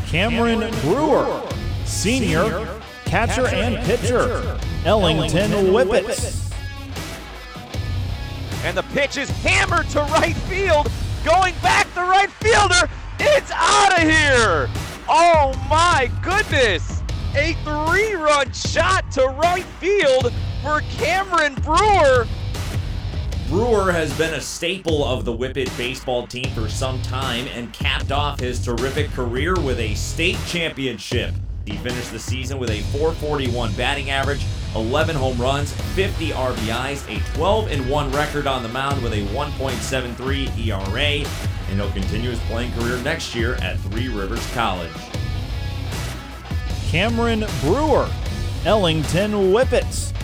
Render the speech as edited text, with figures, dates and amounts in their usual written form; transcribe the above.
Cameron Brewer, senior, catcher and pitcher, Ellington Whippets. And the pitch is hammered to right field. Going back, the right fielder. It's out of here. Oh my goodness. A 3-run shot to right field for Cameron Brewer. Brewer has been a staple of the Whippet baseball team for some time and capped off his terrific career with a state championship. He finished the season with a .441 batting average, 11 home runs, 50 RBIs, a 12-1 record on the mound with a 1.73 ERA, and he'll continue his playing career next year at Three Rivers College. Cameron Brewer, Ellington Whippets.